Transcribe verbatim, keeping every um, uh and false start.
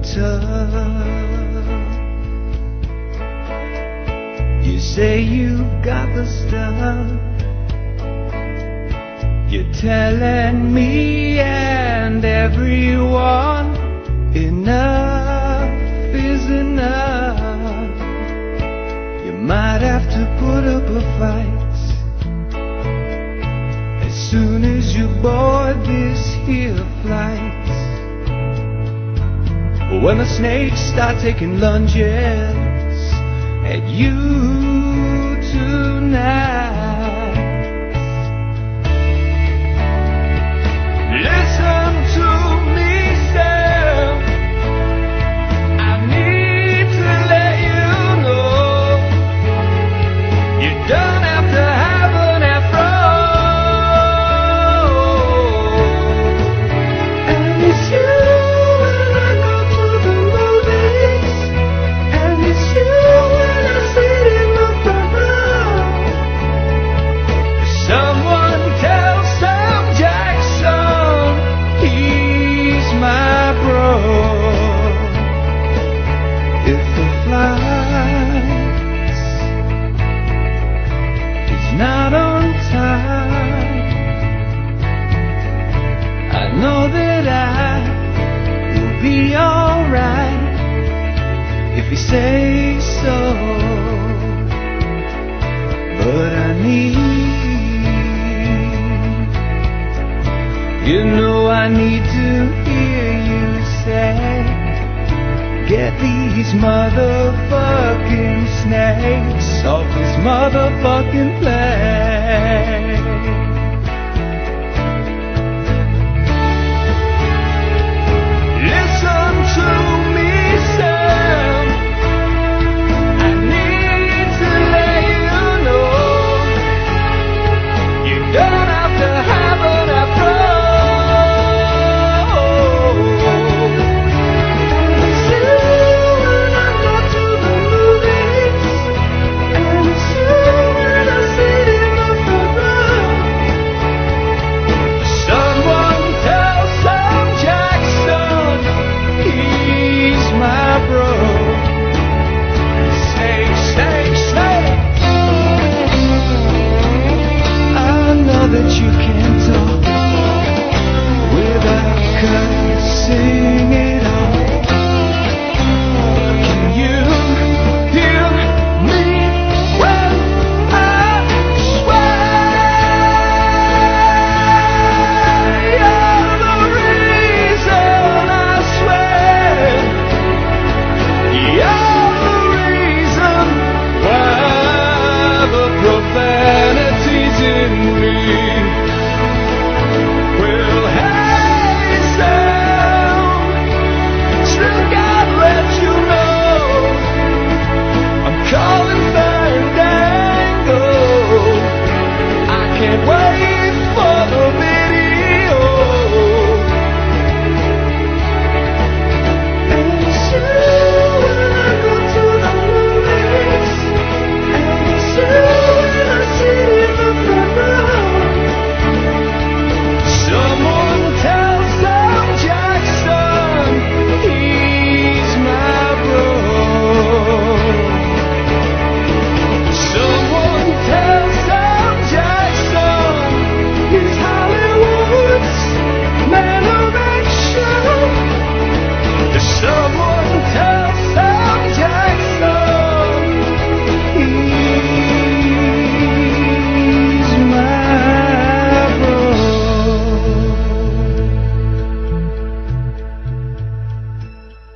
tough. You say you've got the stuff. You're telling me and everyone enough is enough. You might have to put up a fight as soon as you board this here flight. When the snakes start taking lunges at you tonight, listen to me, Sam. I need to let you know you don't have to have an afro. And it's you when I go to the movies, and it's you when I sit in the front row. Someone tell Sam Jackson he's my bro. If the flight is not on time, I know that I will be alright if you say so. But I need, you know I need to hear you say, get these motherfucking snakes off this motherfucking plane.